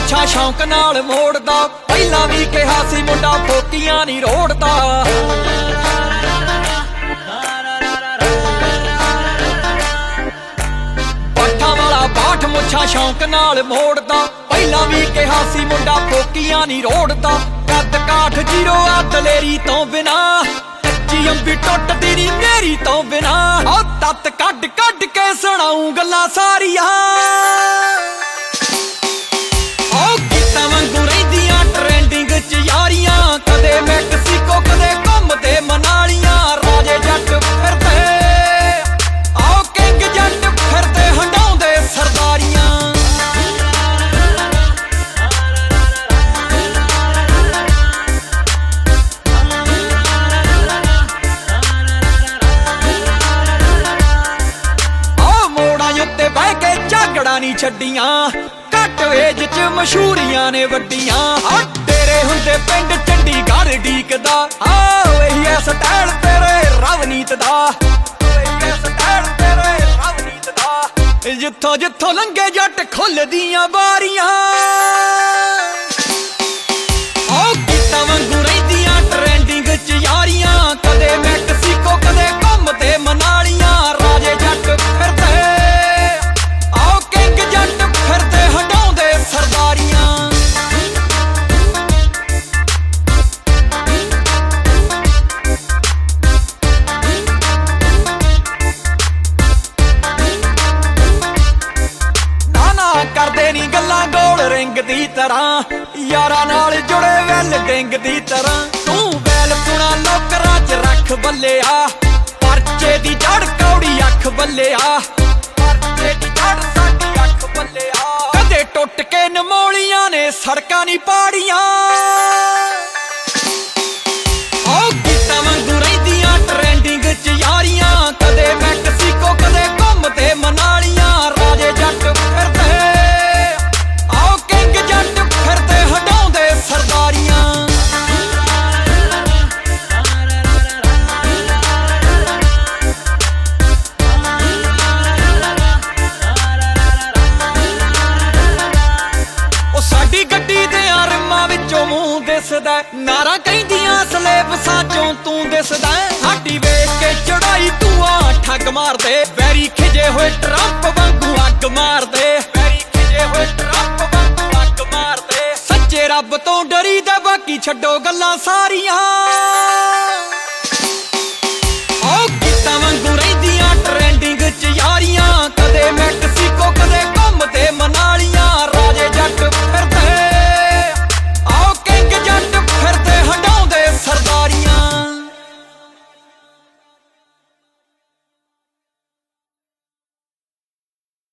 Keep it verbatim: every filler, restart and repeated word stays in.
ਮੁੱਛਾਂ ਸ਼ੌਂਕ ਨਾਲ ਮੋੜਦਾ, ਪਹਿਲਾਂ ਵੀ ਕਿਹਾ ਸੀ ਮੁੰਡਾ ਫੋਕੀਆਂ ਨਹੀਂ ਰੋੜਦਾ। ਪੱਠਾਂ ਵਾਲਾ ਬਾਠ ਮੁੱਛਾਂ ਸ਼ੌਂਕ ਨਾਲ ਮੋੜਦਾ, ਪਹਿਲਾਂ ਵੀ ਕਿਹਾ ਸੀ ਮੁੰਡਾ ਫੋਕੀਆਂ ਨਹੀਂ ਰੋੜਦਾ। ਕੱਦ ਕਾਠ ਜੀਰੋ ਆ ਦਲੇਰੀ ਤੋਂ ਬਿਨਾ, ਕੱਚੀ ਅੰਬੀ ਟੁੱਟਦੀ ਨੀ ਮੇਰੀ ਤੋਂ ਬਿਨਾ। ਉਹ ਤੱਤ ਕੱਢ ਕੱਢ ਕੇ ਸੁਣਾਉਂ ਗੱਲਾਂ ਸਾਰੀਆਂ, ਉਹ ਗੀਤਾਂ ਵਾਂਗੂ ਰਹਿੰਦੀਆਂ ਟ੍ਰੈਂਡਿੰਗ ਚ ਯਾਰੀਆਂ। ਕਦੇ ਮੈਕਸੀਕੋ ਕਦੇ ਘੁੰਮਦੇ ਮਨਾਲੀਆਂ, ਰਾਜੇ ਜੱਟ ਫਿਰਦੇ ਆਓ ਕਿੰਗ ਜੱਟ ਫਿਰਦੇ ਹੰਡਾਉਂਦੇ ਸਰਦਾਰੀਆਂ। ਉੱਤੇ ਬਹਿ ਕੇ ਝਾਗੜਾ ਨਹੀਂ ਛੱਡੀਆਂ, ਘੱਟ ਏਜ ਚ ਮਸ਼ਹੂਰੀਆਂ ਨੇ ਵੱਡੀਆਂ। ਆ ਤੇਰੇ ਹੁੰਦੇ ਪਿੰਡ ਚੰਡੀਗੜ੍ਹ ਡੀਕਦਾ, ਆਹ ਇਹੀ ਐ ਸਟਾਈਲ ਤੇਰੇ ਰਵਨੀਤ ਦਾ, ਇਹੀ ਐ ਸਟਾਈਲ ਤੇਰੇ ਰਵਨੀਤ ਦਾ। ਜਿੱਥੋਂ ਜਿੱਥੋਂ ਲੰਘੇ ਜੱਟ ਖੁੱਲਦੀਆਂ ਬਾਰੀਆਂ, ਆਹ ਗੀਤਾਂ ਵਾਂਗੂ ਰਹਿੰਦੀਆਂ ਟ੍ਰੈਂਡਿੰਗ ਚ ਯਾਰੀਆਂ। ਕਦੇ ਮੈਕਸੀਕੋ ਕਦੇ ਘੁੰਮਦੇ ਮਨਾਲੀਆਂ, ਰਾਜੇ ਜੱਟ ਫਿਰਦੇ ਫਿਰਦੇ ਹੰਡਾਉਂਦੇ ਸਰਦਾਰੀਆਂ। ਨਾ ਨਾ ਕਰਦੇ ਨੀ ਗੱਲਾਂ ਗੋਲ ਰਿੰਗ ਦੀ ਤਰ੍ਹਾਂ, ਯਾਰਾਂ ਨਾਲ ਜੁੜੇ ਵੈਲ ਡਿੰਗ ਦੀ ਤਰ੍ਹਾਂ। ਤੂੰ ਵੈਲ ਪੁਣਾ ਲੋਕਰਾਂ ਚ ਰੱਖ ਬੱਲਿਆ, ਪਰਚੇ ਦੀ ਜੜ ਕੌੜੀ ਅੱਖ ਬੱਲਿਆ, ਪਰਚੇ ਦੀ ਜੜ ਸਾਡੀ ਅੱਖ ਬੱਲਿਆ। ਕਦੇ ਟੁੱਟ ਕੇ ਨਮੋਲੀਆਂ ਨੇ ਸੜਕਾਂ ਨੀ ਪਾੜੀਆਂ, ਉਹ ਗੀਤਾਂ ਵਾਂਗੂ ਰਹਿੰਦੀਆਂ ਟ੍ਰੈਂਡਿੰਗ ਚ ਯਾਰੀਆਂ। ਕਦੇ ਮੈਕਸੀਕੋ ਕਦੇ ਘੁੰਮਦੇ ਮਨਾਲੀਆਂ, ਰਾਜੇ ਜੱਟ ਫਿਰਦੇ ਆਓ ਕਿੰਗ ਜੱਟ ਫਿਰਦੇ ਹੰਡਾਉਂਦੇ ਸਰਦਾਰੀਆਂ। ਸਾਡੀ ਗੱਡੀ ਦੇ ਆਰਮਾਂ ਵਿੱਚੋਂ ਮੂੰਹ ਦਿਸਦਾ, ਨਾਰਾ ਕਹਿੰਦੀਆਂ ਸਲੇਬਸਾਂ ਚੋਂ ਤੂੰ ਦਿਸਦਾ। ਸਾਡੀ ਵੇਖ ਕੇ ਚੜਾਈ ਤੂੰ ਆ ਠੱਗ ਮਾਰਦੇ, ਵੈਰੀ ਖਿਜੇ ਹੋਏ ਟਰੰਪ ਵਾਂਗੂ ਅੱਗ ਮਾਰਦੇ, ਵੈਰੀ ਖਿਜੇ ਹੋਏ ਟਰੰਪ ਵਾਂਗੂ ਅੱਗ ਮਾਰਦੇ। ਸੱਚੇ ਰੱਬ ਤੋਂ ਡਰੀਦਾ, ਬਾਕੀ ਛੱਡੋ ਗੱਲਾਂ ਸਾਰੀਆਂ।